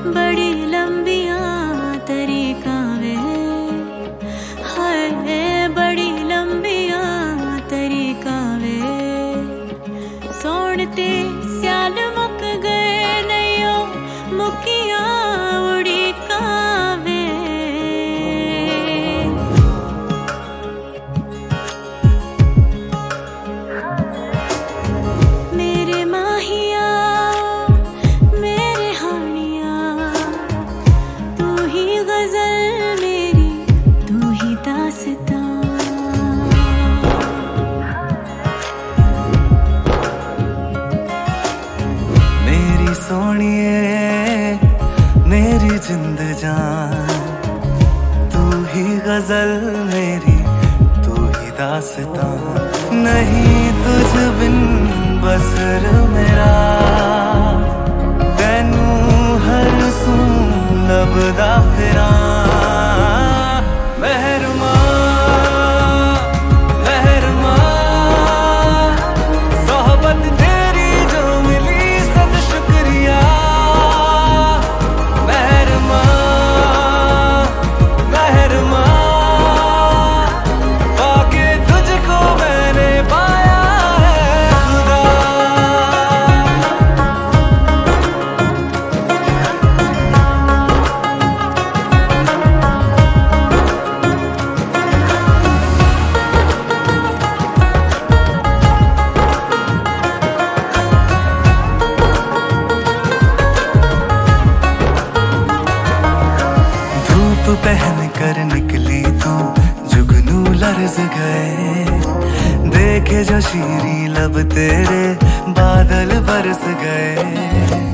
बड़ी लंबिया तरीका वे, हाय बड़ी लंबिया तरीका वे। सोणते स्याल मुक गए नैयो मुकिया उड़ी कावे। मेरे माहिया मेरे हानिया, तू ही गजल मेरी तू ही दास्तां। मेरी सोनिए मेरी जिंद जान, तू ही गजल मेरी तू ही दास्तां। नहीं तुझ बिन बसर मेरा, तैनू हर सू लभदा फिरां। पहन कर निकली तू जुगनू लर्ज गए, देखे जो शीरी लब तेरे बादल बरस गए।